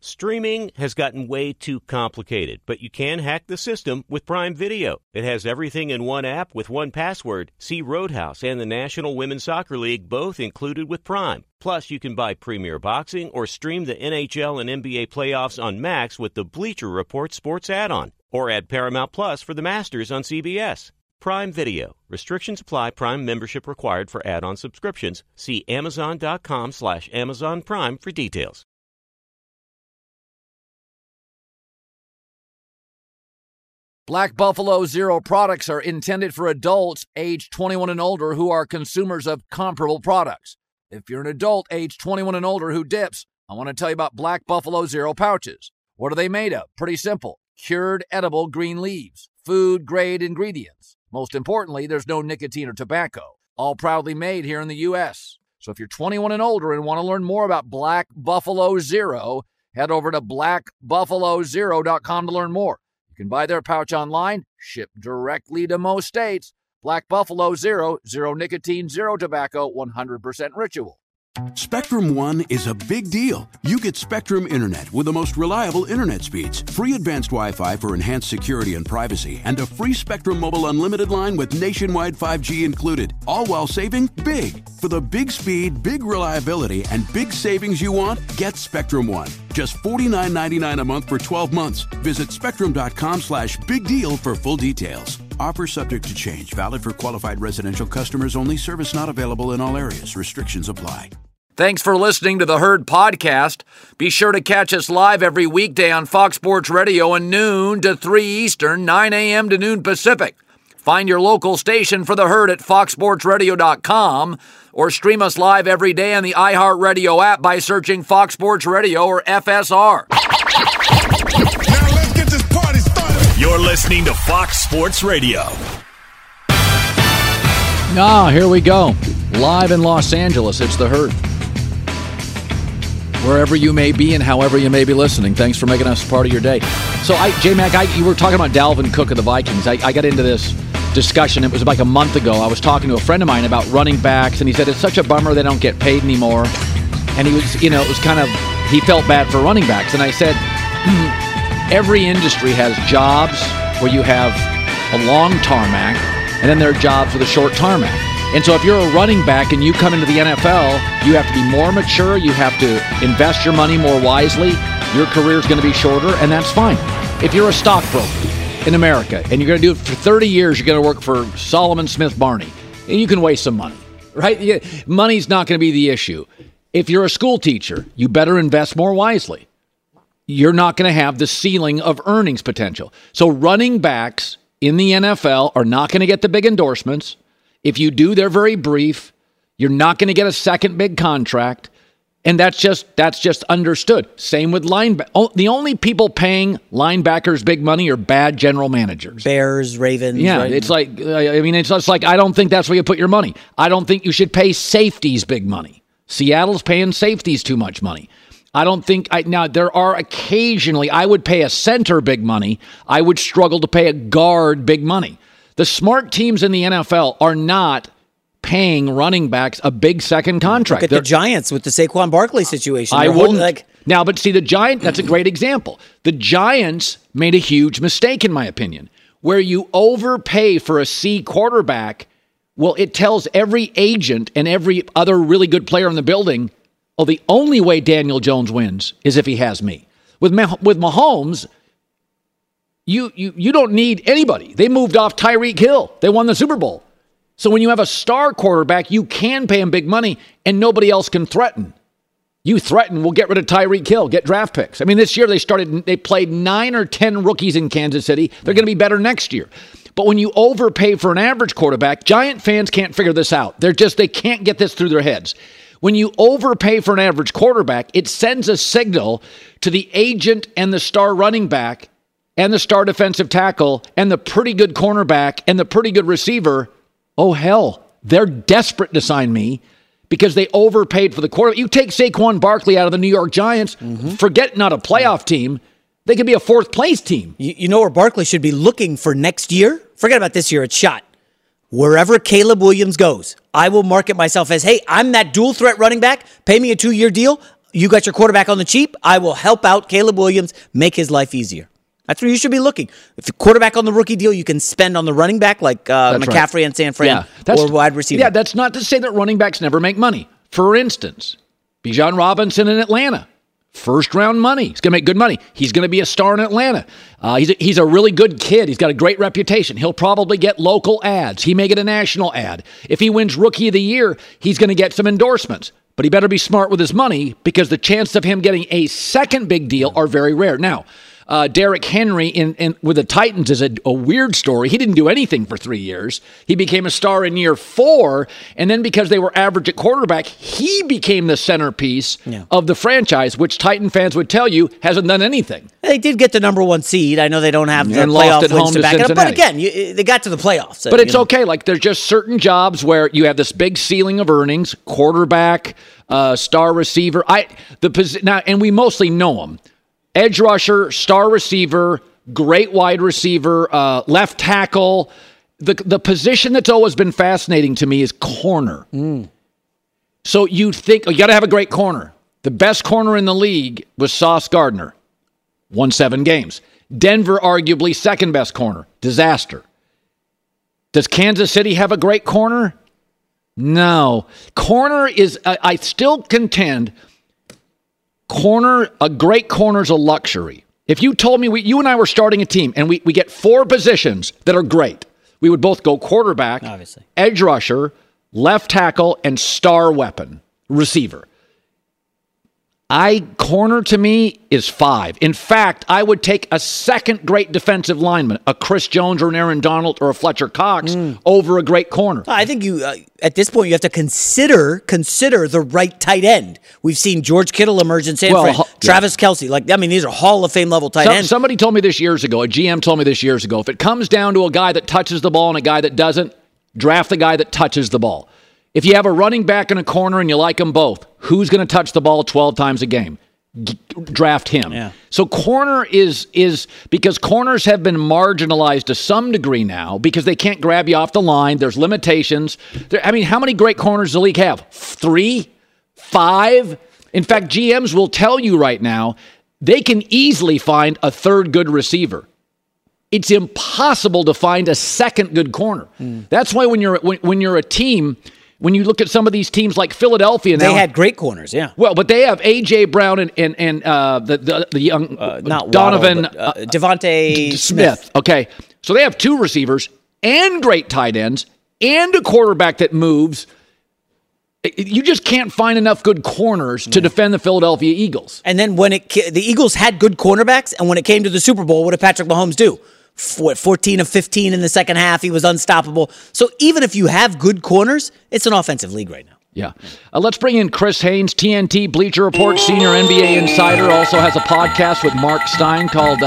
Streaming has gotten way too complicated, but you can hack the system with Prime Video. It has everything in one app with one password. See Roadhouse and the National Women's Soccer League both included with Prime. Plus, you can buy Premier Boxing or stream the NHL and NBA playoffs on Max with the Bleacher Report Sports add-on. Or add Paramount Plus for the Masters on CBS. Prime Video. Restrictions apply. Prime membership required for add-on subscriptions. See Amazon.com/Amazon Prime for details. Black Buffalo Zero products are intended for adults age 21 and older who are consumers of comparable products. If you're an adult age 21 and older who dips, I want to tell you about Black Buffalo Zero pouches. What are they made of? Pretty simple. Cured edible green leaves. Food-grade ingredients. Most importantly, there's no nicotine or tobacco. All proudly made here in the U.S. So if you're 21 and older and want to learn more about Black Buffalo Zero, head over to blackbuffalozero.com to learn more. You can buy their pouch online, ship directly to most states. Black Buffalo Zero, zero nicotine, zero tobacco, 100% ritual. Spectrum One is a big deal. You get Spectrum Internet with the most reliable internet speeds, free advanced Wi-Fi for enhanced security and privacy, and a free Spectrum Mobile Unlimited line with nationwide 5G included, all while saving big. For the big speed, big reliability, and big savings you want, get Spectrum One. Just $49.99 a month for 12 months. Visit spectrum.com/big deal for full details. Offer subject to change. Valid for qualified residential customers only. Service not available in all areas. Restrictions apply. Thanks for listening to the Herd Podcast. Be sure to catch us live every weekday on Fox Sports Radio at noon to 3 Eastern, 9 a.m. to noon Pacific. Find your local station for the Herd at foxsportsradio.com or stream us live every day on the iHeartRadio app by searching Fox Sports Radio or FSR. Now let's get this party started. You're listening to Fox Sports Radio. Here we go. Live in Los Angeles, it's the Herd. Wherever you may be and however you may be listening, thanks for making us part of your day. So, J-Mac, you were talking about Dalvin Cook of the Vikings. I got into this discussion. It was like a month ago. I was talking to a friend of mine about running backs, and he said it's such a bummer they don't get paid anymore. And he was, it was kind of, he felt bad for running backs. And I said, every industry has jobs where you have a long tarmac, and then there are jobs with a short tarmac. And so if you're a running back and you come into the NFL, you have to be more mature, you have to invest your money more wisely, your career is going to be shorter, and that's fine. If you're a stockbroker in America and you're going to do it for 30 years, you're going to work for Solomon Smith Barney, and you can waste some money, right? Money's not going to be the issue. If you're a school teacher, you better invest more wisely. You're not going to have the ceiling of earnings potential. So running backs in the NFL are not going to get the big endorsements. If you do, they're very brief. You're not going to get a second big contract. And that's just understood. Same with linebackers. The only people paying linebackers big money are bad general managers. Bears, Ravens. Yeah, right? it's like, it's just like, I don't think that's where you put your money. I don't think you should pay safeties big money. Seattle's paying safeties too much money. I don't think, now there are occasionally, I would pay a center big money. I would struggle to pay a guard big money. The smart teams in the NFL are not paying running backs a big second contract. Look at the Giants with the Saquon Barkley situation. I wouldn't. Now, but see, the Giants, that's a great example. The Giants made a huge mistake, in my opinion, where you overpay for a C quarterback. Well, it tells every agent and every other really good player in the building, the only way Daniel Jones wins is if he has me. With Mahomes, you don't need anybody. They moved off Tyreek Hill. They won the Super Bowl. So when you have a star quarterback, you can pay him big money, and nobody else can threaten. You threaten, we'll get rid of Tyreek Hill, get draft picks. I mean, this year they played 9 or 10 rookies in Kansas City. They're going to be better next year. But when you overpay for an average quarterback, Giant fans can't figure this out. They can't get this through their heads. When you overpay for an average quarterback, it sends a signal to the agent and the star running back and the star defensive tackle and the pretty good cornerback and the pretty good receiver. Oh, hell, they're desperate to sign me because they overpaid for the quarterback. You take Saquon Barkley out of the New York Giants, forget not a playoff team. They could be a fourth-place team. You know where Barkley should be looking for next year? Forget about this year. It's shot. Wherever Caleb Williams goes, I will market myself as, hey, I'm that dual-threat running back. Pay me a 2-year deal. you got your quarterback on the cheap, I will help out Caleb Williams, make his life easier. That's where you should be looking. If the quarterback on the rookie deal, you can spend on the running back like McCaffrey right. and San Fran or wide receiver. Yeah, that's not to say that running backs never make money. For instance, Bijan Robinson in Atlanta, first-round money. He's going to make good money. He's going to be a star in Atlanta. He's a really good kid. He's got a great reputation. He'll probably get local ads. He may get a national ad. If he wins Rookie of the Year, he's going to get some endorsements. But he better be smart with his money because the chances of him getting a second big deal are very rare. Now, Derrick Henry with the Titans is a weird story. He didn't do anything for 3 years. He became a star in year 4, and then because they were average at quarterback, he became the centerpiece of the franchise, which Titan fans would tell you hasn't done anything. They did get the number 1 seed. I know they don't have the and playoff lost at wins home to to back it up, Cincinnati. but again, they got to the playoffs. But it's okay. Like there's just certain jobs where you have this big ceiling of earnings, quarterback, star receiver. Now, and we mostly know them. Edge rusher, star receiver, great wide receiver, left tackle. The position that's always been fascinating to me is corner. So you think, you got to have a great corner. The best corner in the league was Sauce Gardner. Won 7 games. Denver, arguably second best corner. Disaster. Does Kansas City have a great corner? No. Corner is, I still contend, a great corner is a luxury. If you told me you and I were starting a team and we get 4 positions that are great, we would both go quarterback, obviously, edge rusher, left tackle, and star weapon, receiver. Corner to me is 5. In fact, I would take a second great defensive lineman, a Chris Jones or an Aaron Donald or a Fletcher Cox over a great corner. I think you at this point you have to consider the right tight end. We've seen George Kittle emerge in San Fran, Travis Kelce. These are Hall of Fame level tight ends. Somebody told me this years ago, a GM told me this years ago, if it comes down to a guy that touches the ball and a guy that doesn't, draft the guy that touches the ball. If you have a running back and a corner and you like them both, who's going to touch the ball 12 times a game? Draft him. Yeah. So corner is because corners have been marginalized to some degree now because they can't grab you off the line. There's limitations. How many great corners does the league have? 3? 5? In fact, GMs will tell you right now they can easily find a third good receiver. It's impossible to find a second good corner. That's why when you're a team, when you look at some of these teams like Philadelphia now, they had great corners, yeah. Well, but they have A.J. Brown and the young not Donovan Waddle, Devontae Smith. Okay, so they have 2 receivers and great tight ends and a quarterback that moves. You just can't find enough good corners to defend the Philadelphia Eagles. And then the Eagles had good cornerbacks, and when it came to the Super Bowl, what did Patrick Mahomes do? 14 of 15 in the second half. He was unstoppable. So even if you have good corners, it's an offensive league right now. Yeah. Let's bring in Chris Haynes, TNT Bleacher Report senior NBA insider. Also has a podcast with Mark Stein called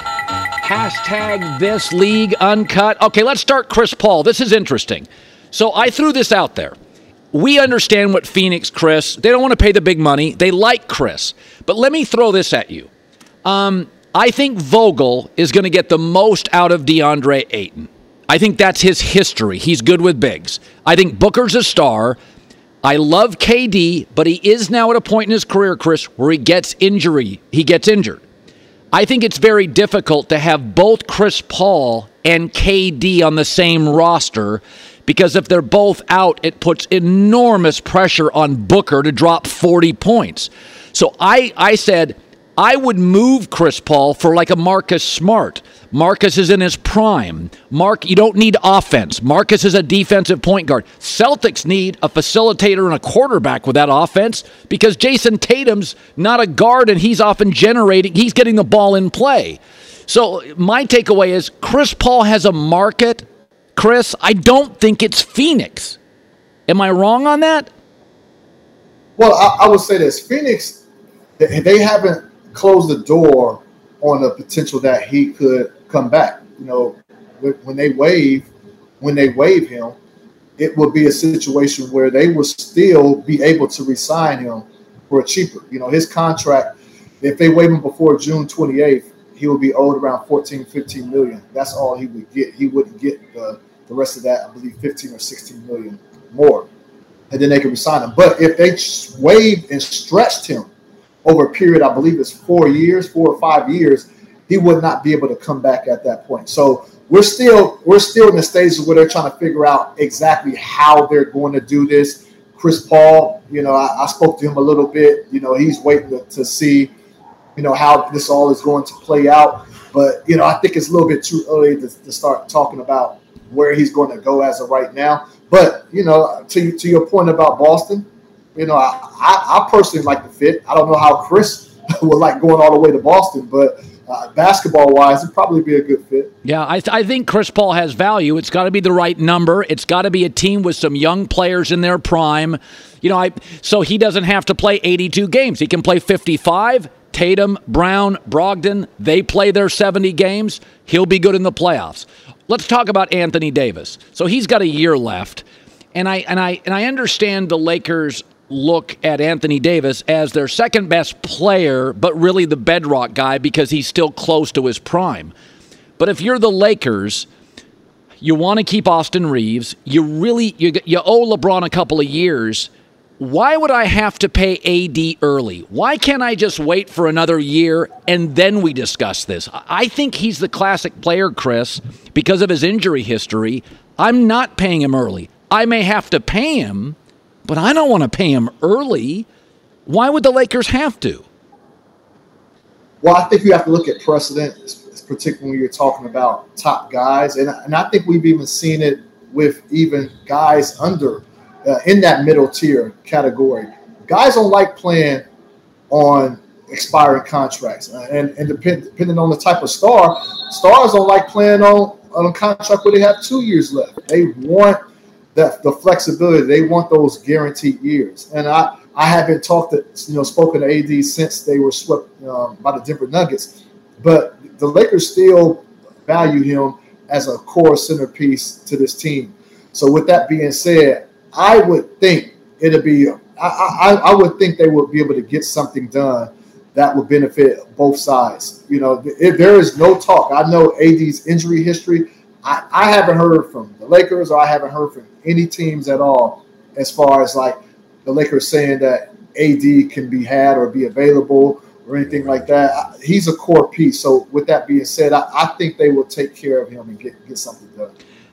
#ThisLeagueUncut. Okay, let's start Chris Paul. This is interesting. So I threw this out there. We understand what Phoenix, Chris, they don't want to pay the big money. They like Chris. But let me throw this at you. I think Vogel is going to get the most out of DeAndre Ayton. I think that's his history. He's good with bigs. I think Booker's a star. I love KD, but he is now at a point in his career, Chris, where he gets injured. I think it's very difficult to have both Chris Paul and KD on the same roster because if they're both out, it puts enormous pressure on Booker to drop 40 points. So I said I would move Chris Paul for like a Marcus Smart. Marcus is in his prime. You don't need offense. Marcus is a defensive point guard. Celtics need a facilitator and a quarterback with that offense because Jason Tatum's not a guard and he's often he's getting the ball in play. So my takeaway is Chris Paul has a market. Chris, I don't think it's Phoenix. Am I wrong on that? Well, I would say this. Phoenix, they haven't closed the door on the potential that he could come back. When they waive him, it will be a situation where they will still be able to re-sign him for a cheaper. His contract, if they waive him before June 28th, he will be owed around $14-15 million. That's all he would get. He wouldn't get the rest of that, I believe 15 or 16 million more. And then they can re-sign him. But if they waived and stretched him over a period, I believe it's 4 or 5 years, he would not be able to come back at that point. So we're still in the stages where they're trying to figure out exactly how they're going to do this. Chris Paul, I spoke to him a little bit. He's waiting to see, how this all is going to play out. But, I think it's a little bit too early to start talking about where he's going to go as of right now. But, to your point about Boston, I personally like the fit. I don't know how Chris would like going all the way to Boston, but basketball-wise, it'd probably be a good fit. Yeah, I think Chris Paul has value. It's got to be the right number. It's got to be a team with some young players in their prime. So he doesn't have to play 82 games. He can play 55. Tatum, Brown, Brogdon, they play their 70 games. He'll be good in the playoffs. Let's talk about Anthony Davis. So he's got a year left, and I understand the Lakers look at Anthony Davis as their second best player, but really the bedrock guy because he's still close to his prime. But if you're the Lakers, you want to keep Austin Reeves. You owe LeBron a couple of years. Why would I have to pay AD early? Why can't I just wait for another year and then we discuss this? I think he's the classic player, Chris, because of his injury history. I'm not paying him early. I may have to pay him, but I don't want to pay him early. Why would the Lakers have to? Well, I think you have to look at precedent, particularly when you're talking about top guys. And I think we've even seen it with even guys under in that middle tier category. Guys don't like playing on expiring contracts. And depending on the type of stars don't like playing on a contract where they have 2 years left. They want the flexibility. They want those guaranteed years. And I haven't spoken to AD since they were swept by the Denver Nuggets. But the Lakers still value him as a core centerpiece to this team. So with that being said, I would think I would think they would be able to get something done that would benefit both sides. If there is no talk. I know AD's injury history. I haven't heard from the Lakers or I haven't heard from any teams at all as far as like the Lakers saying that AD can be had or be available or anything like that. He's a core piece. So with that being said, I think they will take care of him and get something done.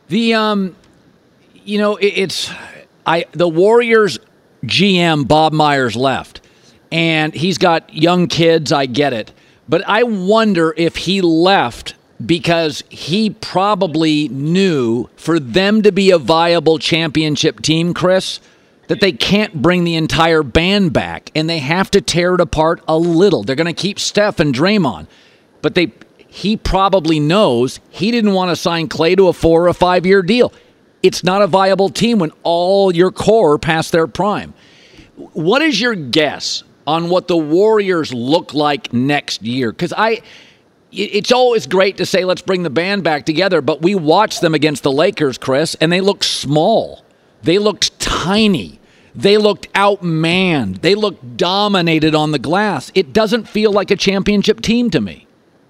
The Warriors GM Bob Myers left, and he's got young kids. I get it, but I wonder if he left because he probably knew for them to be a viable championship team, Chris, that they can't bring the entire band back, and they have to tear it apart a little. They're going to keep Steph and Draymond, but he probably knows he didn't want to sign Klay to a 4 or a 5 year deal. It's not a viable team when all your core past their prime. What is your guess on what the Warriors look like next year? Because it's always great to say, let's bring the band back together, but we watched them against the Lakers, Chris, and they looked small. They looked tiny. They looked outmanned. They looked dominated on the glass. It doesn't feel like a championship team to me.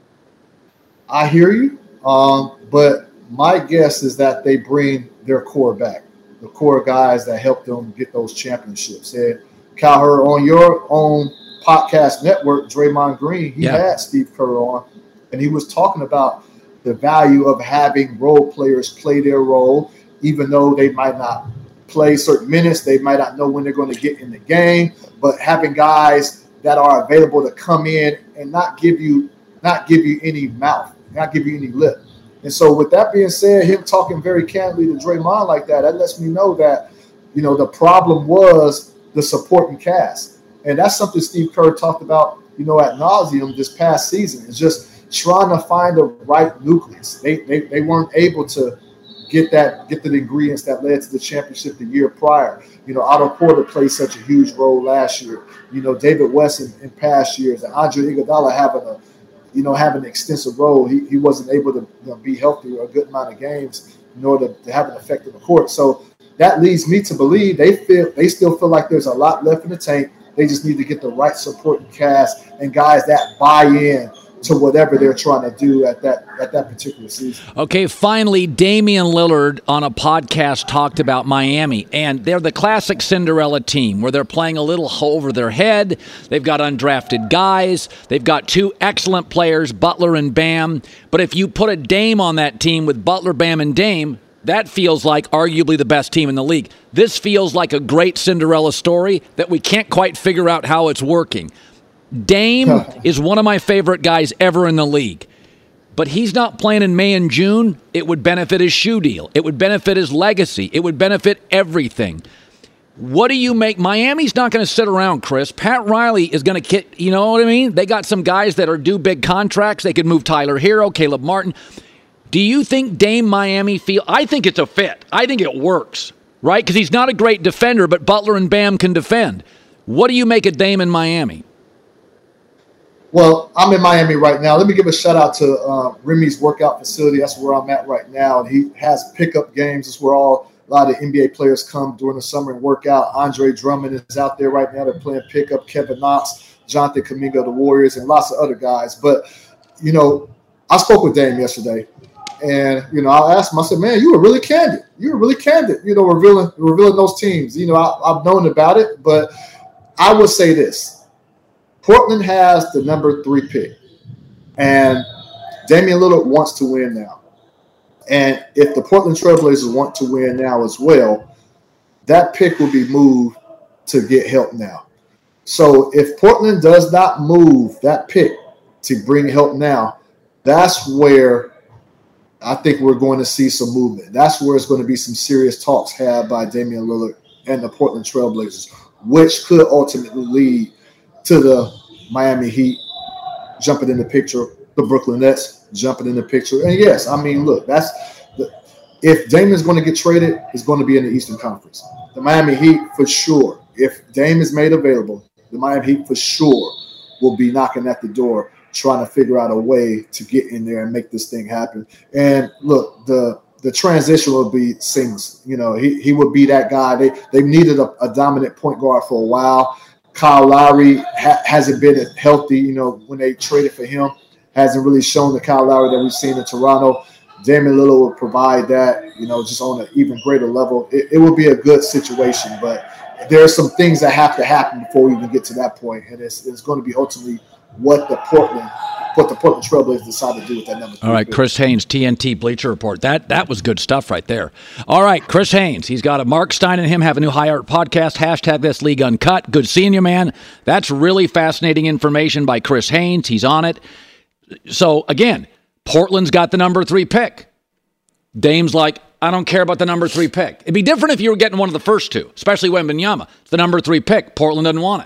I hear you, but my guess is that they bring their core back, the core guys that helped them get those championships. And Cowher, on your own podcast network, Draymond Green, he had Steve Kerr on, and he was talking about the value of having role players play their role, even though they might not play certain minutes, they might not know when they're going to get in the game, but having guys that are available to come in and not give you any mouth, not give you any lip. And so with that being said, him talking very candidly to Draymond like that lets me know that, the problem was the supporting cast. And that's something Steve Kerr talked about, ad nauseum this past season. It's just trying to find the right nucleus. They weren't able to get the ingredients that led to the championship the year prior. Otto Porter played such a huge role last year. David West in past years, and Andre Iguodala having an extensive role. He wasn't able to be healthy a good amount of games in order to have an effect on the court. So that leads me to believe they still feel like there's a lot left in the tank. They just need to get the right supporting cast and guys that buy in to whatever they're trying to do at that particular season. Okay, finally, Damian Lillard on a podcast talked about Miami, and they're the classic Cinderella team where they're playing a little over their head. They've got undrafted guys. They've got two excellent players, Butler and Bam. But if you put a Dame on that team with Butler, Bam, and Dame, that feels like arguably the best team in the league. This feels like a great Cinderella story that we can't quite figure out how it's working. Dame is one of my favorite guys ever in the league. But he's not playing in May and June. It would benefit his shoe deal. It would benefit his legacy. It would benefit everything. What do you make? Miami's not going to sit around, Chris. Pat Riley is going to get, you know what I mean? They got some guys that are due big contracts. They could move Tyler Hero, Caleb Martin. Do you think Dame Miami feel? I think it's a fit. I think it works, right? Because he's not a great defender, but Butler and Bam can defend. What do you make of Dame in Miami? Well, I'm in Miami right now. Let me give a shout out to Remy's workout facility. That's where I'm at right now. And he has pickup games. That's where a lot of NBA players come during the summer and work out. Andre Drummond is out there right now. They're playing pickup. Kevin Knox, Jonathan Kuminga of the Warriors, and lots of other guys. But, you know, I spoke with Dame yesterday. And, you know, I asked him, I said, man, you were really candid. You were really candid, you know, revealing those teams. You know, I've known about it. But I would say this. Portland has the number 3 pick, and Damian Lillard wants to win now. And if the Portland Trailblazers want to win now as well, that pick will be moved to get help now. So if Portland does not move that pick to bring help now, that's where I think we're going to see some movement. That's where it's going to be some serious talks had by Damian Lillard and the Portland Trailblazers, which could ultimately lead to the Miami Heat jumping in the picture, the Brooklyn Nets jumping in the picture. And yes, I mean, look, if Dame is going to get traded, it's going to be in the Eastern Conference. The Miami Heat for sure. If Dame is made available, the Miami Heat for sure will be knocking at the door, trying to figure out a way to get in there and make this thing happen. And look, the transition will be seamless. You know, he would be that guy. They needed a dominant point guard for a while. Kyle Lowry hasn't been healthy, you know, when they traded for him. Hasn't really shown the Kyle Lowry that we've seen in Toronto. Damian Lillard will provide that, you know, just on an even greater level. It will be a good situation, but there are some things that have to happen before we even get to that point, and it's going to be ultimately what the Portland Trailblazers decide to do with that number 3. All right, Chris Haynes, TNT Bleacher Report. That was good stuff right there. All right, Chris Haynes. He's got a Mark Stein and him have a new High Art podcast, #ThisLeagueUncut. Good seeing you, man. That's really fascinating information by Chris Haynes. He's on it. So, again, Portland's got the number 3 pick. Dame's like, I don't care about the number 3 pick. It'd be different if you were getting one of the first two, especially Wembanyama. It's the number 3 pick. Portland doesn't want it.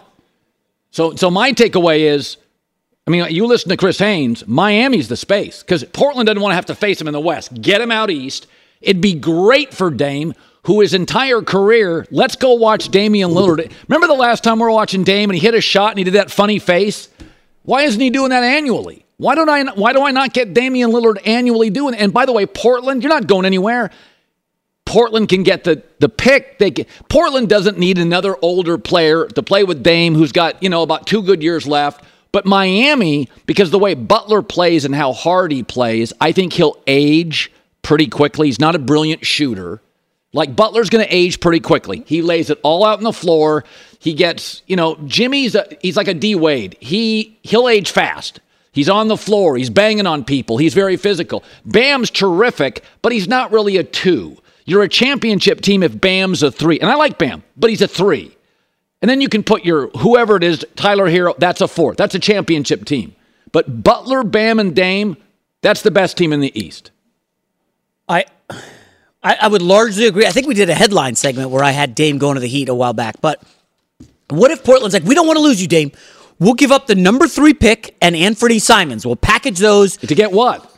So my takeaway is, I mean, you listen to Chris Haynes, Miami's the space because Portland doesn't want to have to face him in the West. Get him out east. It'd be great for Dame, who his entire career, let's go watch Damian Lillard. Remember the last time we were watching Dame and he hit a shot and he did that funny face? Why isn't he doing that annually? Why do I not get Damian Lillard annually doing it? And by the way, Portland, you're not going anywhere. Portland can get the pick. Portland doesn't need another older player to play with Dame who's got, you know, about 2 good years left. But Miami, because the way Butler plays and how hard he plays, I think he'll age pretty quickly. He's not a brilliant shooter. Like Butler's going to age pretty quickly. He lays it all out on the floor. He gets, you know, he's like a D Wade. He'll age fast. He's on the floor. He's banging on people. He's very physical. Bam's terrific, but he's not really a 2. You're a championship team if Bam's a 3. And I like Bam, but he's a 3. And then you can put your, whoever it is, Tyler Hero, that's a 4. That's a championship team. But Butler, Bam, and Dame, that's the best team in the East. I would largely agree. I think we did a headline segment where I had Dame going to the Heat a while back. But what if Portland's like, we don't want to lose you, Dame. We'll give up the number 3 pick and Anthony Simons. We'll package those. To get what?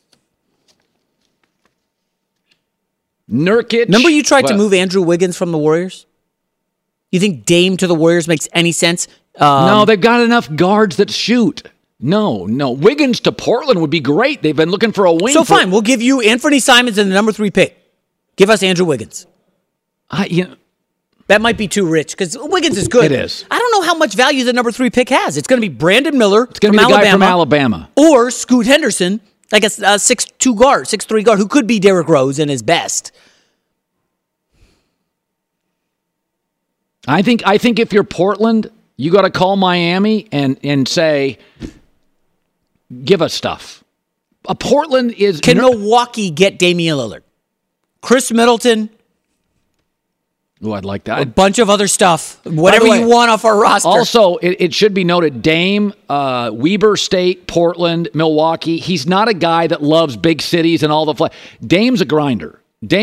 Nurkic. Remember you tried to move Andrew Wiggins from the Warriors? You think Dame to the Warriors makes any sense? No, they've got enough guards that shoot. No. Wiggins to Portland would be great. They've been looking for a wing. So fine, we'll give you Anthony Simons and the number 3 pick. Give us Andrew Wiggins. That might be too rich because Wiggins is good. It is. I don't know how much value the number 3 pick has. It's going to be Brandon Miller. It's going to be the guy from Alabama. Or Scoot Henderson, like a 6'2 guard, 6'3 guard, who could be Derrick Rose in his best. I think if you're Portland, you got to call Miami and say, give us stuff. Portland is... Can Milwaukee get Damian Lillard? Chris Middleton... Oh, I'd like that. A bunch of other stuff. Whatever you want off our roster. Also, it should be noted, Dame, Weber State, Portland, Milwaukee, he's not a guy that loves big cities and all the... Dame's a grinder.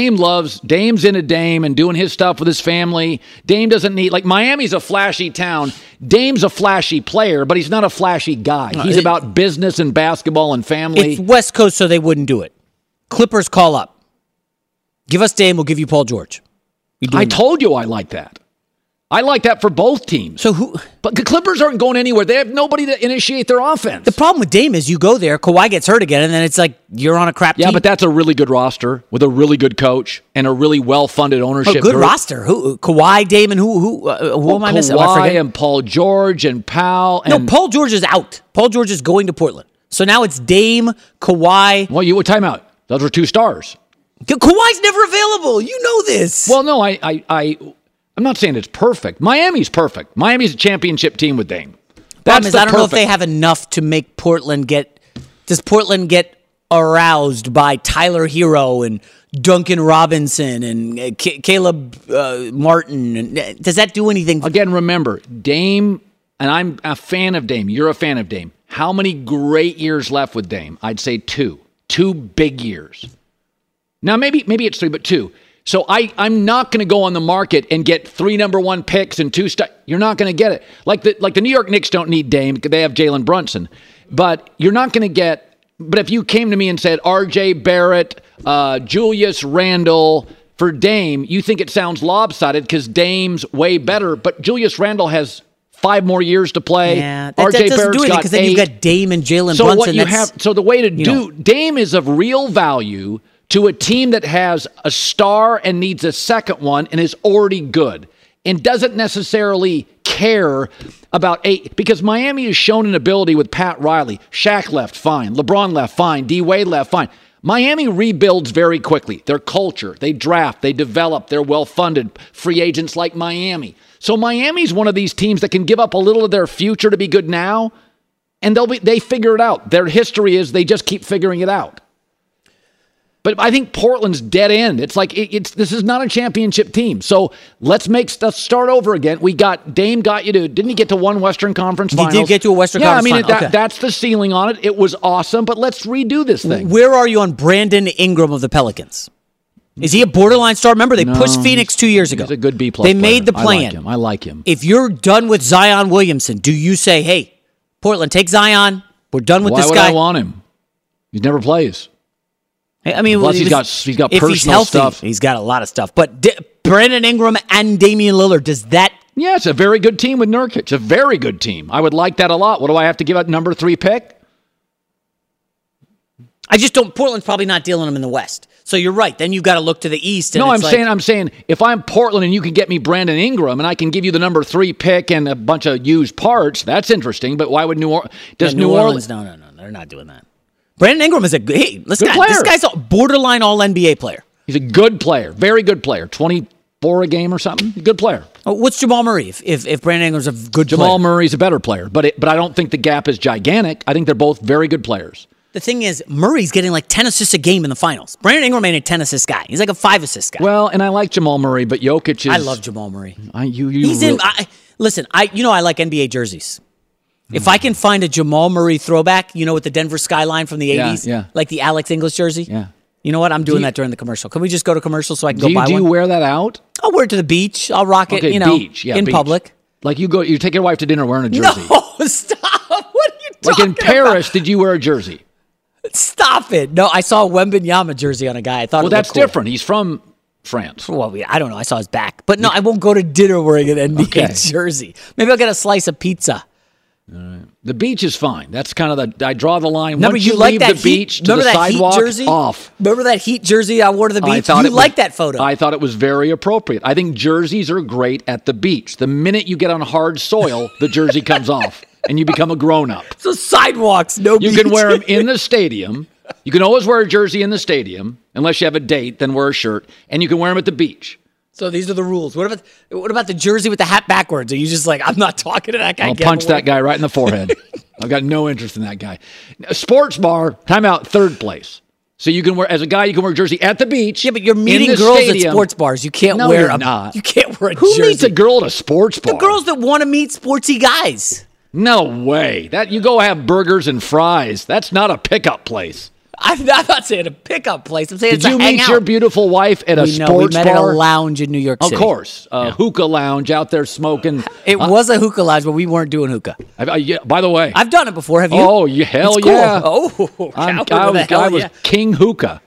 Dame's into Dame and doing his stuff with his family. Dame doesn't need... Like, Miami's a flashy town. Dame's a flashy player, but he's not a flashy guy. He's about business and basketball and family. It's West Coast, so they wouldn't do it. Clippers call up. Give us Dame, we'll give you Paul George. I told you I like that. I like that for both teams. So who? But the Clippers aren't going anywhere. They have nobody to initiate their offense. The problem with Dame is you go there, Kawhi gets hurt again, and then it's like you're on a crap team. Yeah, but that's a really good roster with a really good coach and a really well-funded ownership. Good roster. Who? Kawhi, Dame, and who am I missing? Kawhi and Paul George and Powell. No, Paul George is out. Paul George is going to Portland. So now it's Dame, Kawhi. Well, you would time out. Those were 2 stars. Kawhi's never available. You know this. Well, no, I'm not saying it's perfect. Miami's perfect. Miami's a championship team with Dame. I don't know if they have enough to make Portland get... Does Portland get aroused by Tyler Hero and Duncan Robinson and Caleb Martin? Does that do anything? Again, remember, Dame, and I'm a fan of Dame. You're a fan of Dame. How many great years left with Dame? I'd say 2. 2 big years. Now, maybe it's 3, but 2. So I'm not going to go on the market and get 3 number 1 picks and 2 You're not going to get it. Like the New York Knicks don't need Dame because they have Jalen Brunson. But you're not going to get... But if you came to me and said R.J. Barrett, Julius Randle for Dame, you think it sounds lopsided because Dame's way better. But Julius Randle has 5 more years to play. Yeah, R.J. Barrett's got because then 8. you've got Dame and Jalen So Brunson. what you have... So the way to do... Dame is of real value to a team that has a star and needs a second one and is already good and doesn't necessarily care about 8 because Miami has shown an ability with Pat Riley. Shaq left, fine. LeBron left, fine. D-Wade left, fine. Miami rebuilds very quickly. Their culture, they draft, they develop, they're well-funded. Free agents like Miami. So Miami's one of these teams that can give up a little of their future to be good now, and they figure it out. Their history is they just keep figuring it out. But I think Portland's dead end. It's like this is not a championship team. So let's start over again. Dame got you to, didn't he get to 1 Western Conference Finals? He did get to a Western Conference Final. That's the ceiling on it. It was awesome, but let's redo this thing. Where are you on Brandon Ingram of the Pelicans? Is he a borderline star? Remember, they pushed Phoenix 2 years ago. He's a good B+. They made the plan. I like him. If you're done with Zion Williamson, do you say, hey, Portland, take Zion. We're done with this guy. Why would I want him? He never plays. I mean, plus he's got personal if he's healthy, stuff. He's got a lot of stuff. But Brandon Ingram and Damian Lillard, does that... Yeah, it's a very good team with Nurkic. A very good team. I would like that a lot. What do I have to give up? Number 3 pick? I just don't... Portland's probably not dealing him in the West. So you're right. Then you've got to look to the East. And I'm saying if I'm Portland and you can get me Brandon Ingram and I can give you the number 3 pick and a bunch of used parts, that's interesting. But why would New Orleans... New Orleans? No. They're not doing that. Brandon Ingram is this guy's a borderline all-NBA player. He's a good player, very good player. 24 a game or something. Good player. What's Jamal Murray? If Brandon Ingram's a good player, Jamal Murray's a better player, but I don't think the gap is gigantic. I think they're both very good players. The thing is, Murray's getting like 10 assists a game in the finals. Brandon Ingram ain't a 10 assist guy. He's like a 5 assist guy. Well, and I like Jamal Murray, but Jokic is... I love Jamal Murray. Listen, I like NBA jerseys. If I can find a Jamal Murray throwback, with the Denver skyline from the 80s, like the Alex English jersey, you know what? I'm doing that during the commercial. Can we just go to commercial so I can go buy one? Do you wear that out? I'll wear it to the beach. I'll rock it, beach, in beach. Public. Like you take your wife to dinner wearing a jersey. No, stop. What are you talking about? Like in Paris, did you wear a jersey? Stop it. No, I saw a Wembanyama jersey on a guy. I thought that's cool. different. He's from France. Well, I don't know. I saw his back. But no, I won't go to dinner wearing an NBA jersey. Maybe I'll get a slice of pizza. All right. The beach is fine. That's kind of I draw the line. Remember, Once you like leave that the beach Heat, to the sidewalk, jersey? Off. Remember that Heat jersey I wore to the beach? You liked that photo. I thought it was very appropriate. I think jerseys are great at the beach. The minute you get on hard soil, the jersey comes off, and you become a grown-up. So sidewalks, no beach. You can wear them in the stadium. You can always wear a jersey in the stadium, unless you have a date, then wear a shirt, and you can wear them at the beach. So these are the rules. What about the jersey with the hat backwards? Are you just like, I'm not talking to that guy? I'll punch that guy right in the forehead. I've got no interest in that guy. A sports bar, timeout, third place. So you can wear, as a guy, you can wear a jersey at the beach. Yeah, but you're meeting girls at sports bars. You can't wear you're not. You can't wear a Who jersey. meets a girl at a sports bar? The girls that want to meet sportsy guys. No way. That you go have burgers and fries. That's not a pickup place. I'm not saying a pickup place. I'm saying it's a hangout. Did you meet your beautiful wife at a sports bar? We met at a lounge in New York City. Of course. Hookah lounge out there smoking. It was a hookah lounge, but we weren't doing hookah. Yeah, by the way. I've done it before. Have you? Oh, hell it's cool. yeah. Oh, I was king hookah.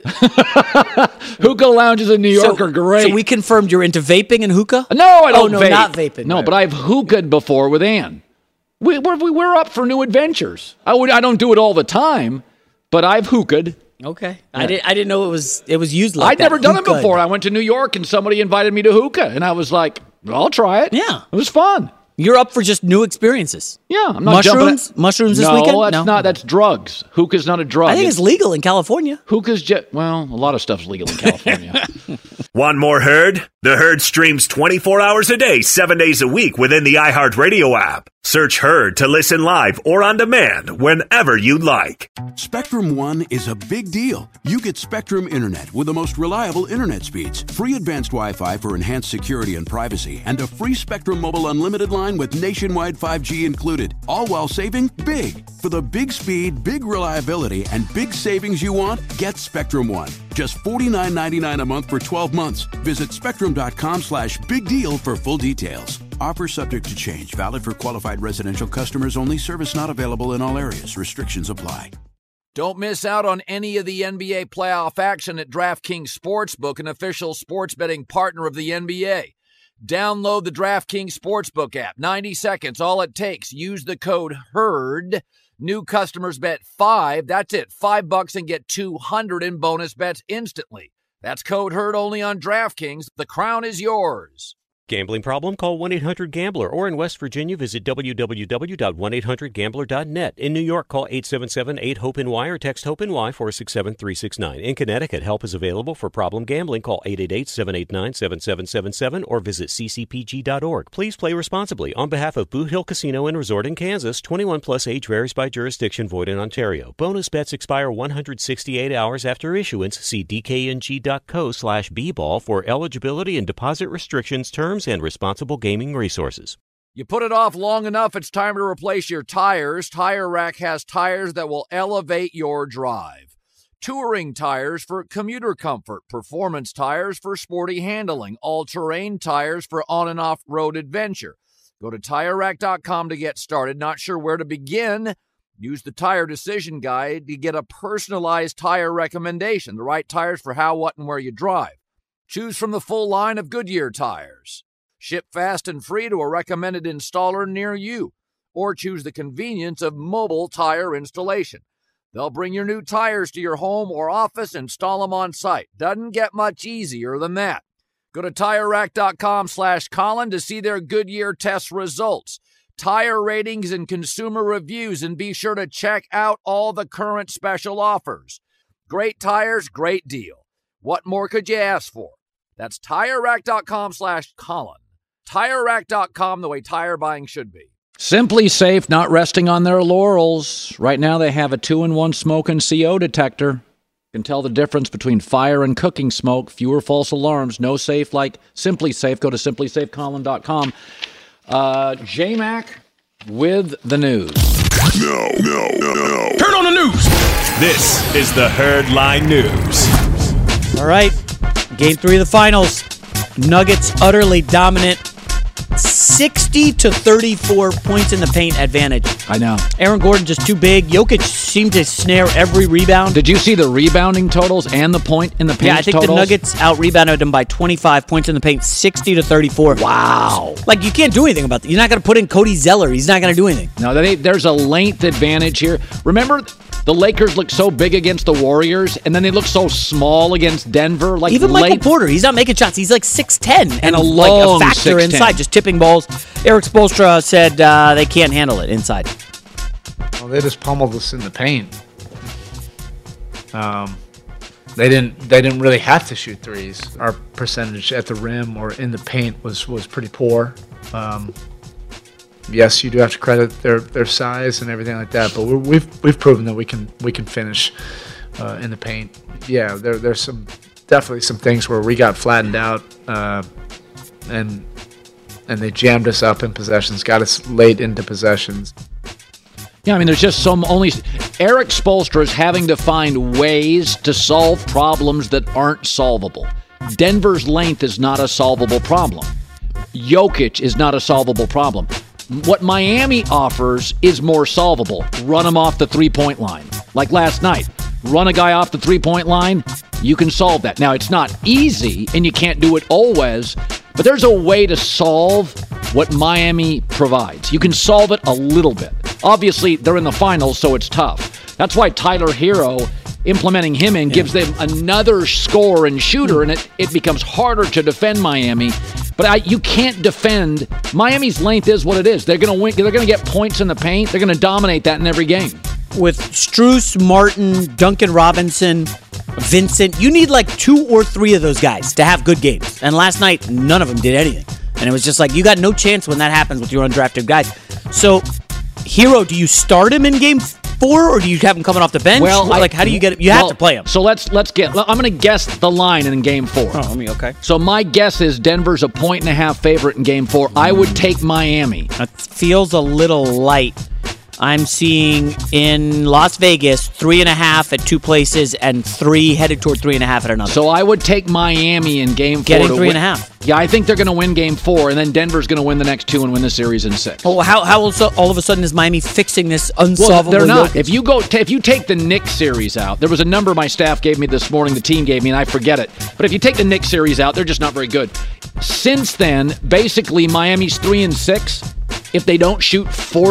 Hookah lounges in New York are great. So we confirmed you're into vaping and hookah? No, I don't vape. Not vaping. No, but I've hookah'd before with Ann. We're up for new adventures. I don't do it all the time, but I've hookah'd. Okay. Yeah. I didn't know it was used like that. I'd never done it before. I went to New York and somebody invited me to hookah, and I was like, I'll try it. Yeah. It was fun. You're up for just new experiences. Yeah, I'm not mushrooms. Mushrooms this weekend? No, that's not. That's drugs. Hookah's not a drug. I think it's legal in California. Hookah's a lot of stuff's legal in California. Want more Herd? The Herd streams 24 hours a day, 7 days a week within the iHeartRadio app. Search Herd to listen live or on demand whenever you like. Spectrum One is a big deal. You get Spectrum Internet with the most reliable internet speeds, free advanced Wi-Fi for enhanced security and privacy, and a free Spectrum Mobile Unlimited line with nationwide 5G included, all while saving big. For the big speed, big reliability, and big savings you want, get Spectrum One. Just $49.99 a month for 12 months. Visit spectrum.com/big deal for full details. Offer subject to change. Valid for qualified residential customers only. Service not available in all areas. Restrictions apply. Don't miss out on any of the NBA playoff action at DraftKings Sportsbook, an official sports betting partner of the NBA. Download the DraftKings Sportsbook app. 90 seconds, all it takes. Use the code HERD. New customers bet $5. That's it, $5 and get $200 in bonus bets instantly. That's code HERD only on DraftKings. The crown is yours. Gambling problem? Call 1-800-GAMBLER. Or in West Virginia, visit www.1800gambler.net. In New York, call 877-8-HOPE-NY or text HOPE-NY 467-369. In Connecticut, help is available for problem gambling. Call 888-789-7777 or visit ccpg.org. Please play responsibly. On behalf of Boot Hill Casino and Resort in Kansas, 21 plus age varies by jurisdiction, void in Ontario. Bonus bets expire 168 hours after issuance. See dkng.co/bball for eligibility and deposit restrictions, terms, and responsible gaming resources. You put it off long enough, it's time to replace your tires. Tire Rack has tires that will elevate your drive. Touring tires for commuter comfort, performance tires for sporty handling, all-terrain tires for on- and off-road adventure. Go to TireRack.com to get started. Not sure where to begin? Use the Tire Decision Guide to get a personalized tire recommendation, the right tires for how, what, and where you drive. Choose from the full line of Goodyear tires. Ship fast and free to a recommended installer near you. Or choose the convenience of mobile tire installation. They'll bring your new tires to your home or office and install them on site. Doesn't get much easier than that. Go to TireRack.com/Colin to see their Goodyear test results, tire ratings, and consumer reviews, and be sure to check out all the current special offers. Great tires, great deal. What more could you ask for? That's TireRack.com/Colin. TireRack.com, the way tire buying should be. Simply Safe, not resting on their laurels. Right now they have a 2-in-1 smoke and CO detector. You can tell the difference between fire and cooking smoke. Fewer false alarms. No safe like Simply Safe. Go to simplysafecolin.com. J-Mac with the news. No. Turn on the news. This is the Herd Line News. All right, Game 3 of the finals. Nuggets utterly dominant. 6-2 60 to 34 points in the paint advantage. I know. Aaron Gordon just too big. Jokic seemed to snare every rebound. Did you see the rebounding totals and the point in the paint Yeah, I think totals? the Nuggets out-rebounded them by 25 points in the paint, 60 to 34. Wow. Like, you can't do anything about that. You're not going to put in Cody Zeller. He's not going to do anything. No, there's a length advantage here. Remember, the Lakers look so big against the Warriors, and then they look so small against Denver. Like even Michael Porter, he's not making shots. He's like 6'10", and a like long a factor 6'10". inside, just tipping balls. Eric Spoelstra said they can't handle it inside. Well, they just pummeled us in the paint. They didn't really have to shoot threes. Our percentage at the rim or in the paint was pretty poor. Yes, you do have to credit their size and everything like that, but we've proven that we can finish in the paint. Yeah, there's definitely some things where we got flattened out, and they jammed us up in possessions, got us late into possessions. Yeah, I mean, there's just Eric Spoelstra is having to find ways to solve problems that aren't solvable. Denver's length is not a solvable problem. Jokic is not a solvable problem. What Miami offers is more solvable. Run them off the three-point line. Like last night. Run a guy off the three-point line, you can solve that. Now, it's not easy, and you can't do it always, but there's a way to solve what Miami provides. You can solve it a little bit. Obviously, they're in the finals, so it's tough. That's why Tyler Hero, implementing him in, gives them another scorer and shooter, and it becomes harder to defend Miami. But you can't defend. Miami's length is what it is. They're going to win. They're going to get points in the paint. They're going to dominate that in every game. With Strus, Martin, Duncan Robinson, Vincent, you need like 2 or 3 of those guys to have good games. And last night, none of them did anything. And it was just like, you got no chance when that happens with your undrafted guys. So, Hero, do you start him in game 4, or do you have him coming off the bench? Well, how do you get it? You have to play him. So let's get. I'm going to guess the line in game 4. Oh, I mean, okay. So my guess is Denver's a 1.5 favorite in game 4. I would take Miami. That feels a little light. I'm seeing in Las Vegas 3.5 at 2 places and 3 headed toward 3.5 at another. So I would take Miami in game 4. Getting 3.5. Yeah, I think they're going to win game 4, and then Denver's going to win the next 2 and win the series in 6. Oh, how all of a sudden is Miami fixing this unsolvable? Well, they're not. Jokic? If you take the Knicks series out, there was a number my staff gave me this morning, the team gave me, and I forget it. But if you take the Knicks series out, they're just not very good. Since then, basically Miami's 3-6. If they don't shoot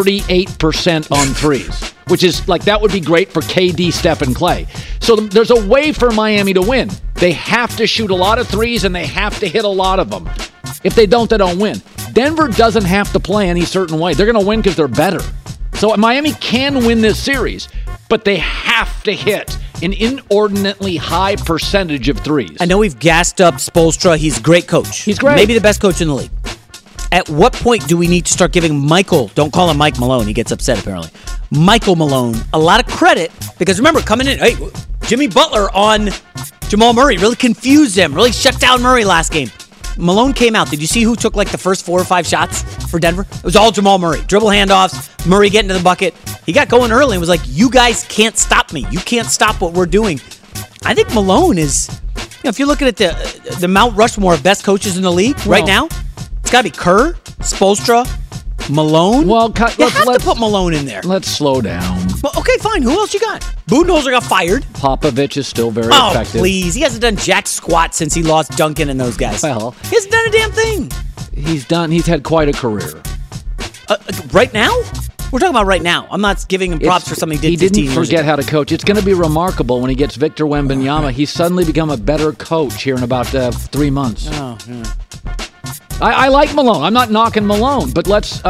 48% on threes, which is like, that would be great for KD, Steph, and Clay. So there's a way for Miami to win. They have to shoot a lot of threes, and they have to hit a lot of them. If they don't win. Denver doesn't have to play any certain way. They're going to win because they're better. So Miami can win this series, but they have to hit an inordinately high percentage of threes. I know we've gassed up Spoelstra. He's a great coach. He's great. Maybe the best coach in the league. At what point do we need to start giving Michael, don't call him Mike Malone, he gets upset apparently, Michael Malone, a lot of credit? Because remember, coming in, hey, Jimmy Butler on Jamal Murray really confused him, really shut down Murray last game. Malone came out. Did you see who took like the first 4 or 5 shots for Denver? It was all Jamal Murray. Dribble handoffs, Murray getting to the bucket. He got going early and was like, you guys can't stop me. You can't stop what we're doing. I think Malone is, if you're looking at the Mount Rushmore of best coaches in the league right now, it's got to be Kerr, Spoelstra, Malone. Well, you have to put Malone in there. Let's slow down. Well, okay, fine. Who else you got? Budenholzer got fired. Popovich is still very effective. Oh, please. He hasn't done jack squat since he lost Duncan and those guys. Well, he hasn't done a damn thing. He's had quite a career. Right now? We're talking about right now. I'm not giving him props for something he did 15 years ago. He didn't forget how to coach. It's going to be remarkable when he gets Victor Wembanyama. He's suddenly become a better coach here in about 3 months. Oh, yeah. I like Malone. I'm not knocking Malone, but let's... He's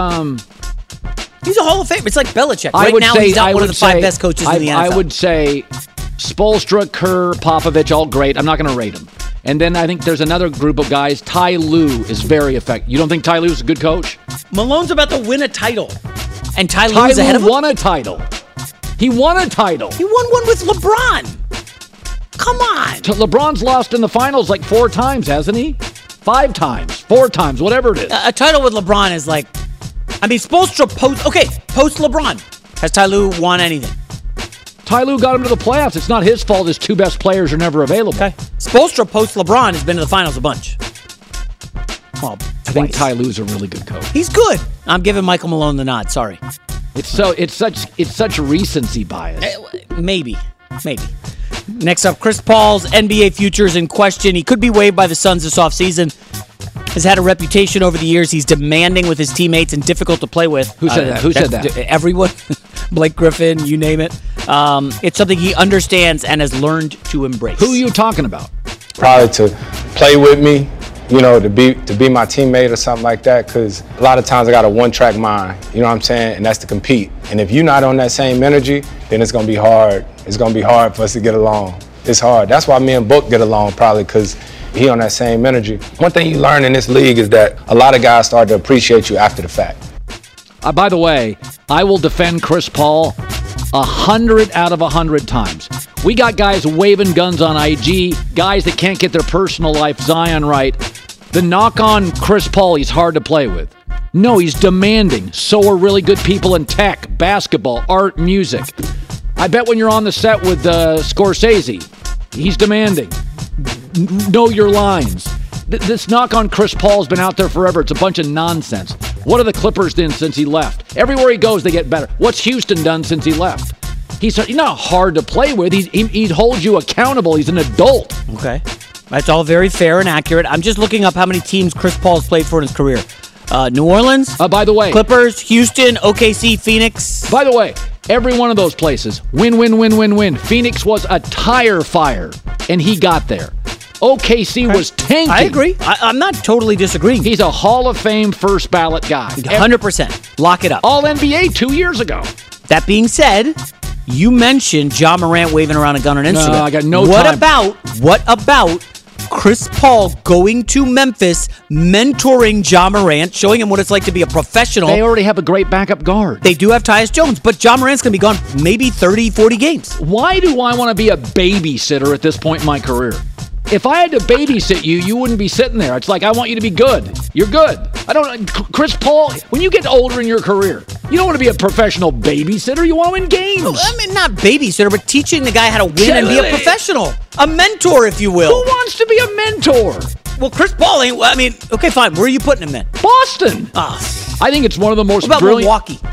a Hall of Fame. It's like Belichick. Right now, he's not one of the 5 best coaches in the NFL. I would say Spoelstra, Kerr, Popovich, all great. I'm not going to rate them. And then I think there's another group of guys. Ty Lue is very effective. You don't think Ty Lue is a good coach? Malone's about to win a title. And Ty Lue's ahead of him? won a title. He won a title. He won one with LeBron. Come on. LeBron's lost in the finals like 4 times, hasn't he? 5 times, 4 times, whatever it is. A title with LeBron is like, I mean, Spoelstra post LeBron. Has Ty Lue won anything? Ty Lue got him to the playoffs. It's not his fault his 2 best players are never available. Okay. Spoelstra post LeBron has been to the finals a bunch. Well, I think Ty Lue's a really good coach. He's good. I'm giving Michael Malone the nod. Sorry. It's such recency bias. Maybe. Next up, Chris Paul's NBA future is in question. He could be waived by the Suns this offseason. Has had a reputation over the years. He's demanding with his teammates and difficult to play with. Who said that? Who said that? Everyone. Blake Griffin, you name it. It's something he understands and has learned to embrace. Who are you talking about? Probably to play with me, to be my teammate or something like that, because a lot of times I got a one-track mind, you know what I'm saying, and that's to compete. And if you're not on that same energy, then it's going to be hard. It's going to be hard for us to get along. It's hard. That's why me and Book get along, probably, because he on that same energy. One thing you learn in this league is that a lot of guys start to appreciate you after the fact. By the way, I will defend Chris Paul 100 out of 100 times. We got guys waving guns on IG, guys that can't get their personal life Zion right. The knock on Chris Paul, he's hard to play with. No, he's demanding. So are really good people in tech, basketball, art, music. I bet when you're on the set with Scorsese, he's demanding. Know your lines. This knock on Chris Paul's been out there forever. It's a bunch of nonsense. What have the Clippers done since he left? Everywhere he goes, they get better. What's Houston done since he left? He's not hard to play with. He holds you accountable. He's an adult. Okay. That's all very fair and accurate. I'm just looking up how many teams Chris Paul's played for in his career. New Orleans. By the way. Clippers, Houston, OKC, Phoenix. By the way, every one of those places. Win. Phoenix was a tire fire, and he got there. OKC was tanking. I agree. I'm not totally disagreeing. He's a Hall of Fame first ballot guy. 100%. Lock it up. All NBA 2 years ago. That being said, you mentioned Ja Morant waving around a gun on Instagram. No, I got no time. What about Chris Paul going to Memphis, mentoring Ja Morant, showing him what it's like to be a professional? They already have a great backup guard. They do have Tyus Jones, but Ja Morant's going to be gone maybe 30, 40 games. Why do I want to be a babysitter at this point in my career? If I had to babysit you, you wouldn't be sitting there. It's like, I want you to be good. You're good. Chris Paul, when you get older in your career, you don't want to be a professional babysitter. You want to win games. I mean, not babysitter, but teaching the guy how to win and be a professional. A mentor, if you will. Who wants to be a mentor? Well, Chris Paul ain't, okay, fine. Where are you putting him then? Boston. I think it's one of the most brilliant. What about Milwaukee?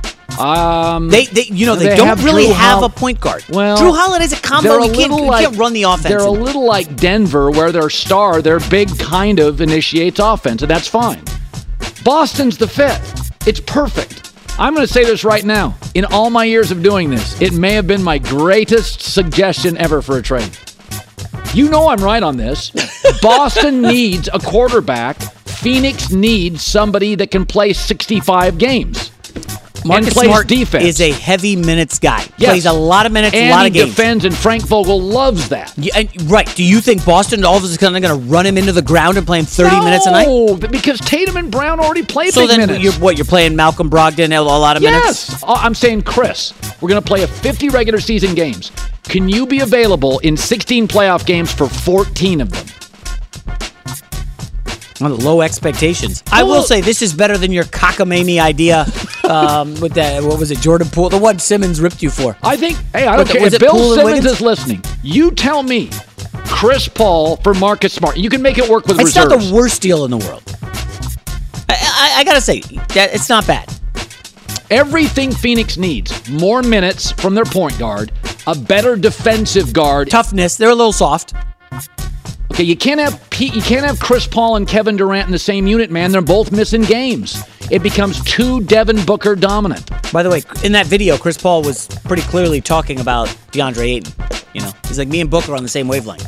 They don't really have a point guard. Well, Drew Holiday's a combo. He can't run the offense. They're a little like Denver, where their big kind of initiates offense, and that's fine. Boston's the fit. It's perfect. I'm going to say this right now. In all my years of doing this, it may have been my greatest suggestion ever for a trade. You know I'm right on this. Boston needs a quarterback. Phoenix needs somebody that can play 65 games. Marcus Smart defense. Is a heavy minutes guy. Yes. Plays a lot of minutes, and a lot of games. He defends, and Frank Vogel loves that. Yeah, right. Do you think Boston all of a sudden going to run him into the ground and play him 30 minutes a night? No, because Tatum and Brown already play big minutes. So then you're playing Malcolm Brogdon a lot of minutes? Yes. I'm saying, Chris, we're going to play 50 regular season games. Can you be available in 16 playoff games for 14 of them? Low expectations. I will say this is better than your cockamamie idea with that. What was it, Jordan Poole? The one Simmons ripped you for. I think. Hey, I don't care. If Bill Simmons is listening, you tell me, Chris Paul for Marcus Smart. You can make it work with reserves. It's not the worst deal in the world. I gotta say that it's not bad. Everything Phoenix needs: more minutes from their point guard, a better defensive guard, toughness. They're a little soft. Okay, you can't have Chris Paul and Kevin Durant in the same unit, man. They're both missing games. It becomes too Devin Booker dominant. By the way, in that video, Chris Paul was pretty clearly talking about DeAndre Ayton. He's like, me and Booker are on the same wavelength.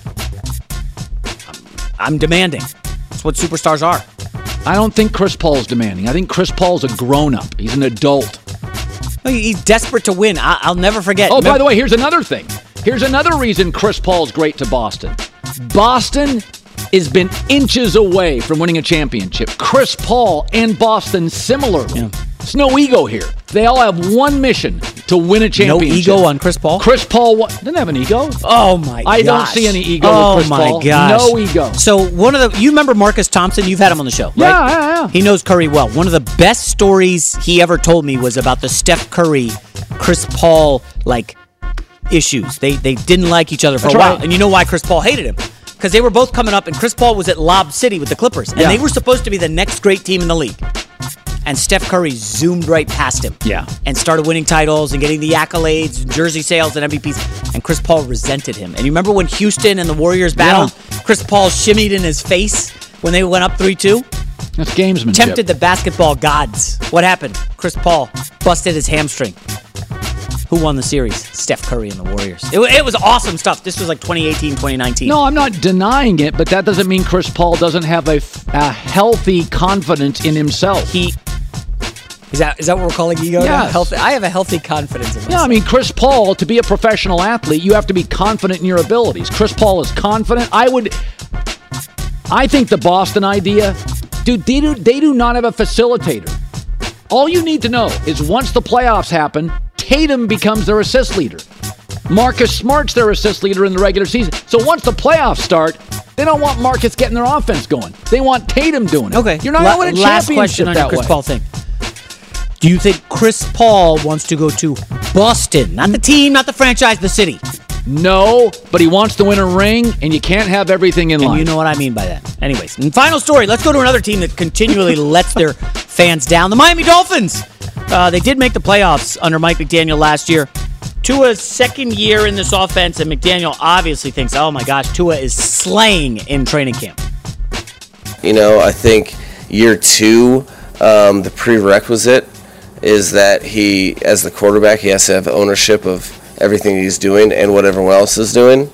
I'm demanding. That's what superstars are. I don't think Chris Paul's demanding. I think Chris Paul's a grown-up. He's an adult. He's desperate to win. I'll never forget. Oh, by the way, here's another thing. Here's another reason Chris Paul's great to Boston. Boston has been inches away from winning a championship. Chris Paul and Boston similarly. Yeah. There's no ego here. They all have one mission: to win a championship. No ego on Chris Paul? Chris Paul doesn't have an ego. Oh, my gosh. I don't see any ego with Chris Paul. Oh, my gosh. No ego. So, you remember Marcus Thompson? You've had him on the show, right? Yeah. He knows Curry well. One of the best stories he ever told me was about the Steph Curry, Chris Paul, issues. They didn't like each other for a while. And you know why Chris Paul hated him? because they were both coming up, and Chris Paul was at Lob City with the Clippers, and they were supposed to be the next great team in the league. And Steph Curry zoomed right past him. Yeah. And started winning titles and getting the accolades, and jersey sales, and MVPs. And Chris Paul resented him. And you remember when Houston and the Warriors battled? Yeah. Chris Paul shimmied in his face when they went up 3-2. That's gamesmanship. Tempted the basketball gods. What happened? Chris Paul busted his hamstring. Who won the series? Steph Curry and the Warriors. It was awesome stuff. This was like 2018, 2019. No, I'm not denying it, but that doesn't mean Chris Paul doesn't have a healthy confidence in himself. Is that what we're calling ego? Yes. I have a healthy confidence in myself. Yeah, I mean, Chris Paul, to be a professional athlete, you have to be confident in your abilities. Chris Paul is confident. I think the Boston idea, dude, they do not have a facilitator. All you need to know is once the playoffs happen, Tatum becomes their assist leader. Marcus Smart's their assist leader in the regular season. So once the playoffs start, they don't want Marcus getting their offense going. They want Tatum doing it. Okay. You're not going to win a last championship question on that your Chris way. Paul thing. Do you think Chris Paul wants to go to Boston? Not the team, not the franchise, the city. No, but he wants to win a ring, and you can't have everything in line. And you know what I mean by that. Anyways, and final story. Let's go to another team that continually lets their fans down. The Miami Dolphins. They did make the playoffs under Mike McDaniel last year. Tua's second year in this offense, and McDaniel obviously thinks, oh my gosh, Tua is slaying in training camp. I think year 2, the prerequisite is that he, as the quarterback, he has to have ownership of everything he's doing and what everyone else is doing.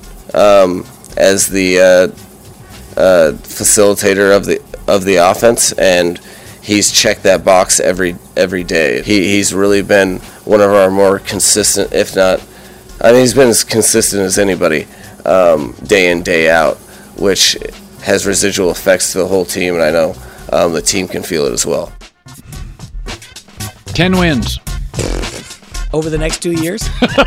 As the facilitator of the offense, and he's checked that box every day. He's really been one of our more consistent, if not, he's been as consistent as anybody, day in, day out, which has residual effects to the whole team, and I know the team can feel it as well. 10 wins. Over the next 2 years?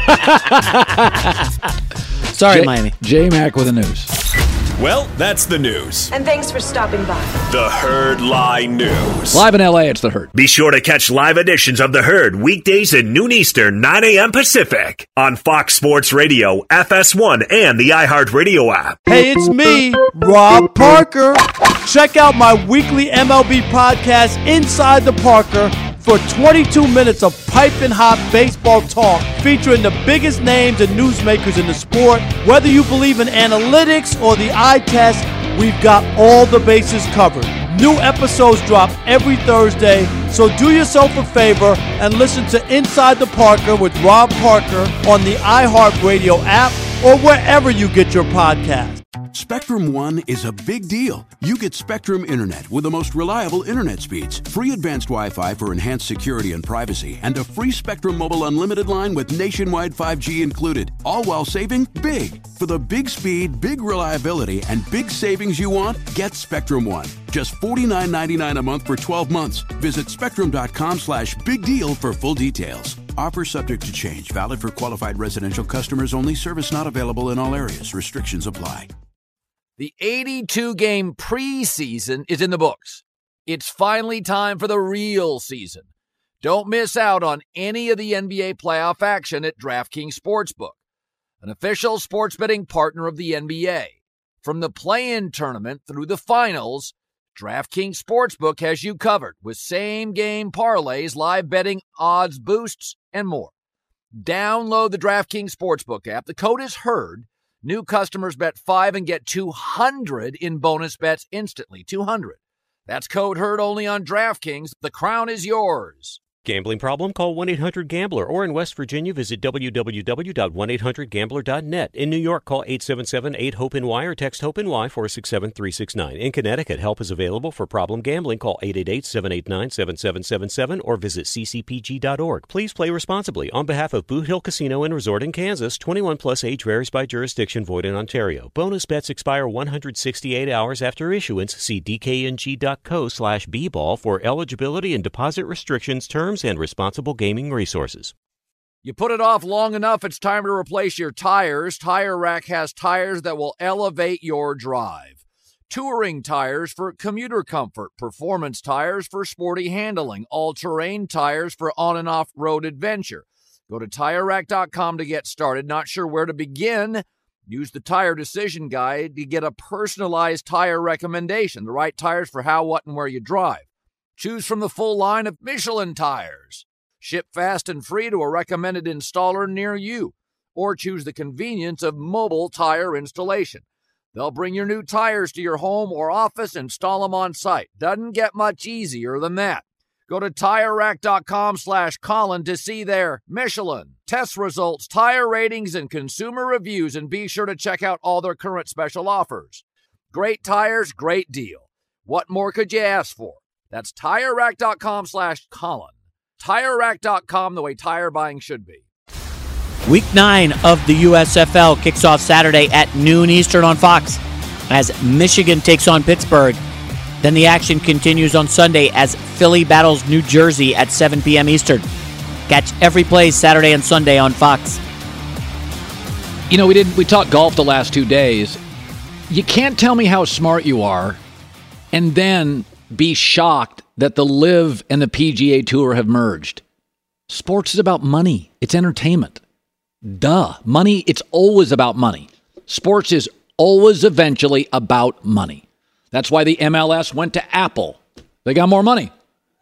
Sorry, Miami. J-Mac with the news. Well, that's the news. And thanks for stopping by. The Herd Lie News. Live in L.A., it's The Herd. Be sure to catch live editions of The Herd weekdays at noon Eastern, 9 a.m. Pacific on Fox Sports Radio, FS1, and the iHeartRadio app. Hey, it's me, Rob Parker. Check out my weekly MLB podcast, Inside the Parker, for 22 minutes of piping hot baseball talk featuring the biggest names and newsmakers in the sport. Whether you believe in analytics or the eye test, we've got all the bases covered. New episodes drop every Thursday, so do yourself a favor and listen to Inside the Parker with Rob Parker on the iHeartRadio app or wherever you get your podcast. Spectrum One is a big deal. You get Spectrum Internet with the most reliable internet speeds, free advanced Wi-Fi for enhanced security and privacy, and a free Spectrum Mobile Unlimited line with nationwide 5G included, all while saving big. For the big speed, big reliability, and big savings you want, get Spectrum One. Just $49.99 a month for 12 months. Visit spectrum.com/big deal for full details. Offer subject to change. Valid for qualified residential customers only. Service not available in all areas. Restrictions apply. The 82-game preseason is in the books. It's finally time for the real season. Don't miss out on any of the NBA playoff action at DraftKings Sportsbook, an official sports betting partner of the NBA. From the play-in tournament through the finals, DraftKings Sportsbook has you covered with same-game parlays, live betting, odds boosts, and more. Download the DraftKings Sportsbook app. The code is HERD. New customers bet $5 and get $200 in bonus bets instantly. $200. That's code HERD only on DraftKings. The crown is yours. Gambling problem? Call 1-800-GAMBLER. Or in West Virginia, visit www.1800gambler.net. In New York, call 877-8-HOPE-NY or text HOPE-NY 467-369. In Connecticut, help is available for problem gambling. Call 888-789-7777 or visit ccpg.org. Please play responsibly. On behalf of Boot Hill Casino and Resort in Kansas, 21 plus age varies by jurisdiction, void in Ontario. Bonus bets expire 168 hours after issuance. See dkng.co/bball for eligibility and deposit restrictions, terms, and responsible gaming resources. You put it off long enough, it's time to replace your tires. Tire Rack has tires that will elevate your drive. Touring tires for commuter comfort, performance tires for sporty handling, all-terrain tires for on- and off-road adventure. Go to TireRack.com to get started. Not sure where to begin? Use the Tire Decision Guide to get a personalized tire recommendation, the right tires for how, what, and where you drive. Choose from the full line of Michelin tires. Ship fast and free to a recommended installer near you. Or choose the convenience of mobile tire installation. They'll bring your new tires to your home or office and install them on site. Doesn't get much easier than that. Go to TireRack.com/Colin to see their Michelin, test results, tire ratings, and consumer reviews, and be sure to check out all their current special offers. Great tires, great deal. What more could you ask for? That's TireRack.com/Colin. TireRack.com, the way tire buying should be. Week 9 of the USFL kicks off Saturday at noon Eastern on Fox as Michigan takes on Pittsburgh. Then the action continues on Sunday as Philly battles New Jersey at 7 p.m. Eastern. Catch every play Saturday and Sunday on Fox. You know, we talked golf the last 2 days. You can't tell me how smart you are and then be shocked that the LIV and the PGA Tour have merged. Sports is about money. It's entertainment. Duh. Money, it's always about money. Sports is always eventually about money. That's why the MLS went to Apple. They got more money.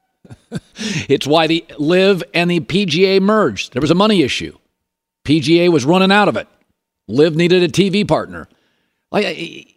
It's why the LIV and the PGA merged. There was a money issue. PGA was running out of it. LIV needed a TV partner. Like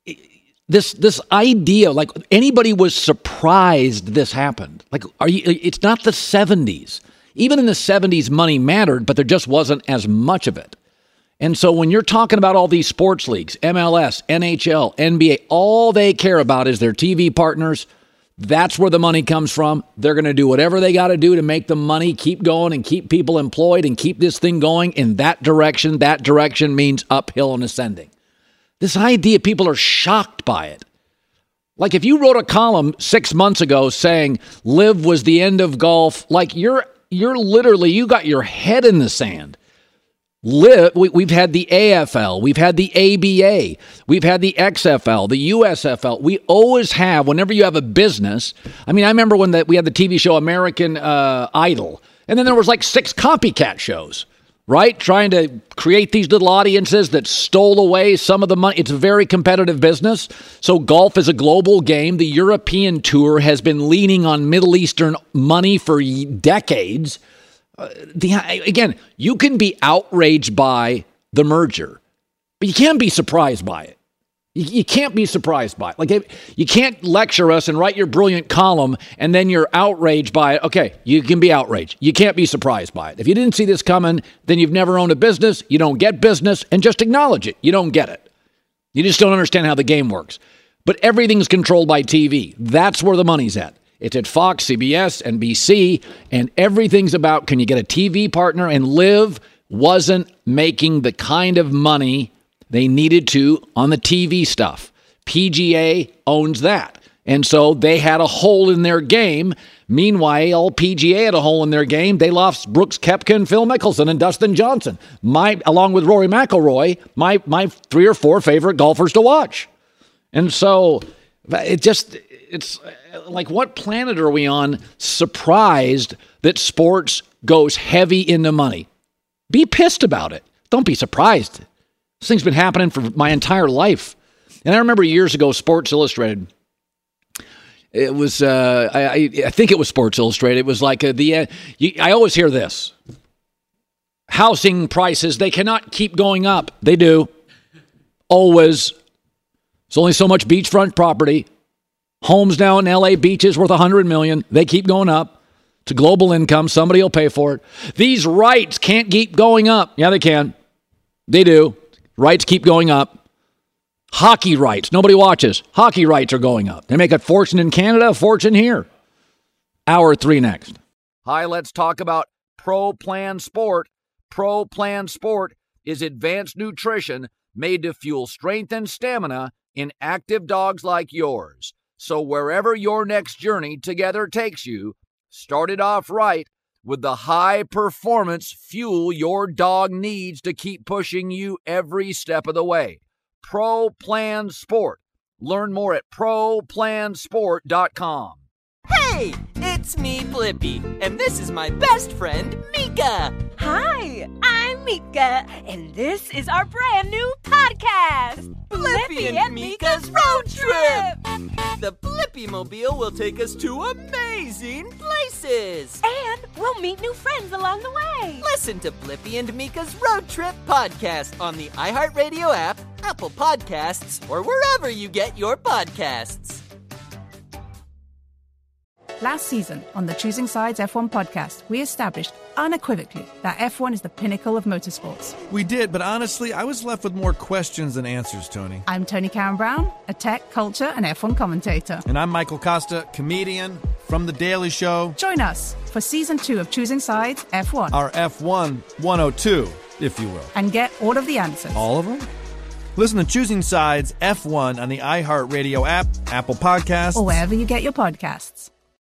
this idea, like anybody was surprised this happened. Like, it's not the 70s. Even in the 70s, money mattered, but there just wasn't as much of it. And so when you're talking about all these sports leagues, MLS, NHL, NBA, all they care about is their TV partners. That's where the money comes from. They're going to do whatever they got to do to make the money keep going and keep people employed and keep this thing going in that direction. That direction means uphill and ascending. This idea, people are shocked by it. Like if you wrote a column 6 months ago saying LIV was the end of golf, like you're literally, you got your head in the sand. We've had the AFL, we've had the ABA, we've had the XFL, the USFL. We always have, whenever you have a business. I mean, I remember when we had the TV show American Idol, and then there was like 6 copycat shows, right? Trying to create these little audiences that stole away some of the money. It's a very competitive business. So golf is a global game. The European Tour has been leaning on Middle Eastern money for decades. Again, you can be outraged by the merger, but you can't be surprised by it. You can't be surprised by it. Like, you can't lecture us and write your brilliant column and then you're outraged by it. Okay, you can be outraged. You can't be surprised by it. If you didn't see this coming, then you've never owned a business, you don't get business, and just acknowledge it. You don't get it. You just don't understand how the game works. But everything's controlled by TV. That's where the money's at. It's at Fox, CBS, NBC, and everything's about, can you get a TV partner? And LIV wasn't making the kind of money they needed to on the TV stuff. PGA owns that. And so they had a hole in their game. Meanwhile, PGA had a hole in their game. They lost Brooks Koepka and Phil Mickelson and Dustin Johnson. Along with Rory McIlroy, my 3 or 4 favorite golfers to watch. And so it's like, what planet are we on surprised that sports goes heavy into money? Be pissed about it. Don't be surprised. This thing's been happening for my entire life. And I remember years ago, Sports Illustrated, it was, I think it was Sports Illustrated. It was like I always hear this. Housing prices, they cannot keep going up. They do. Always. There's only so much beachfront property. Homes now in LA beaches worth $100 million. They keep going up. It's a global income. Somebody will pay for it. These rights can't keep going up. Yeah, they can. They do. Rights keep going up. Hockey rights. Nobody watches. Hockey rights are going up. They make a fortune in Canada, a fortune here. Hour 3 next. Hi, let's talk about Pro Plan Sport. Pro Plan Sport is advanced nutrition made to fuel strength and stamina in active dogs like yours. So wherever your next journey together takes you, start it off right with the high-performance fuel your dog needs to keep pushing you every step of the way. Pro Plan Sport. Learn more at ProPlansport.com. Hey, it's me, Blippi, and this is my best friend, Mika. Hi, I'm Mika, and this is our brand new podcast, Blippi and Mika's Road Trip. The Blippi-mobile will take us to amazing places. And we'll meet new friends along the way. Listen to Blippi and Mika's Road Trip podcast on the iHeartRadio app, Apple Podcasts, or wherever you get your podcasts. Last season, on the Choosing Sides F1 podcast, we established unequivocally that F1 is the pinnacle of motorsports. We did, but honestly, I was left with more questions than answers, Tony. I'm Tony Karen Brown, a tech, culture, and F1 commentator. And I'm Michael Costa, comedian from The Daily Show. Join us for Season 2 of Choosing Sides F1. Our F1 102, if you will. And get all of the answers. All of them? Listen to Choosing Sides F1 on the iHeartRadio app, Apple Podcasts, or wherever you get your podcasts.